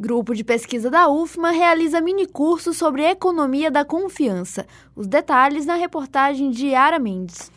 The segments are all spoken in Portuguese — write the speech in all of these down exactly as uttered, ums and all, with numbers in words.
Grupo de pesquisa da U F M A realiza minicurso sobre economia da confiança. Os detalhes na reportagem de Yara Mendes.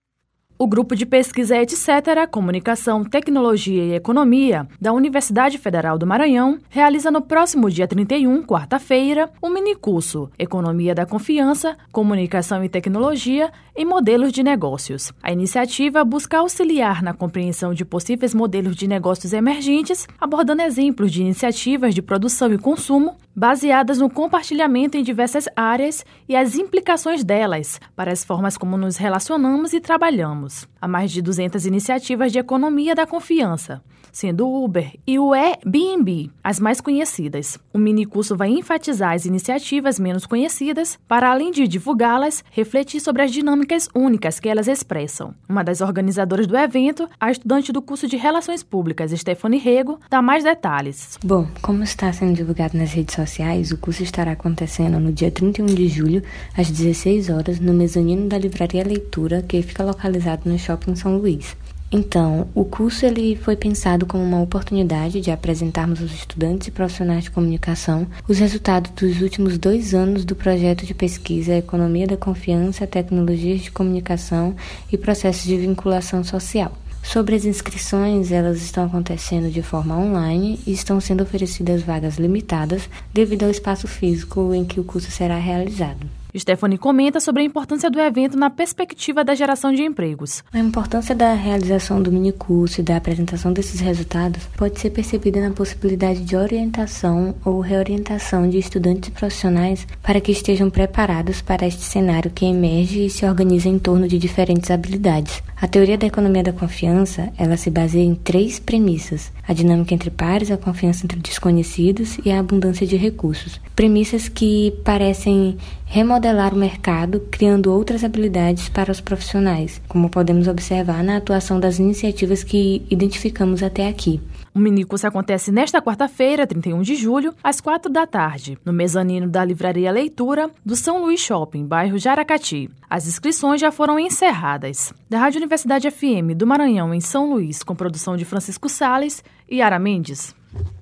O Grupo de Pesquisa Etc. Comunicação, Tecnologia e Economia da Universidade Federal do Maranhão realiza no próximo dia trinta e um, quarta-feira, um minicurso Economia da Confiança, Comunicação e Tecnologia em Modelos de Negócios. A iniciativa busca auxiliar na compreensão de possíveis modelos de negócios emergentes, abordando exemplos de iniciativas de produção e consumo baseadas no compartilhamento em diversas áreas e as implicações delas para as formas como nos relacionamos e trabalhamos. Há mais de duzentas iniciativas de economia da confiança, sendo o Uber e o Airbnb as mais conhecidas. O minicurso vai enfatizar as iniciativas menos conhecidas para, além de divulgá-las, refletir sobre as dinâmicas únicas que elas expressam. Uma das organizadoras do evento, a estudante do curso de Relações Públicas, Stephanie Rego, dá mais detalhes. Bom, como está sendo divulgado nas redes sociais, o curso estará acontecendo no dia trinta e um de julho, às dezesseis horas, no mezanino da Livraria Leitura, que fica localizado no Shopping São Luís. Então, o curso ele foi pensado como uma oportunidade de apresentarmos aos estudantes e profissionais de comunicação os resultados dos últimos dois anos do projeto de pesquisa Economia da Confiança, Tecnologias de Comunicação e Processos de Vinculação Social. Sobre as inscrições, elas estão acontecendo de forma online e estão sendo oferecidas vagas limitadas devido ao espaço físico em que o curso será realizado. Stephanie comenta sobre a importância do evento na perspectiva da geração de empregos. A importância da realização do minicurso e da apresentação desses resultados pode ser percebida na possibilidade de orientação ou reorientação de estudantes e profissionais para que estejam preparados para este cenário que emerge e se organiza em torno de diferentes habilidades. A teoria da economia da confiança, ela se baseia em três premissas: a dinâmica entre pares, a confiança entre desconhecidos e a abundância de recursos. Premissas que parecem remodelar o mercado, criando outras habilidades para os profissionais, como podemos observar na atuação das iniciativas que identificamos até aqui. O minicurso acontece nesta quarta-feira, trinta e um de julho, às quatro da tarde, no mezanino da Livraria Leitura do São Luís Shopping, bairro Jaracati. As inscrições já foram encerradas. Da Rádio Universidade F M do Maranhão, em São Luís, com produção de Francisco Sales e Yara Mendes.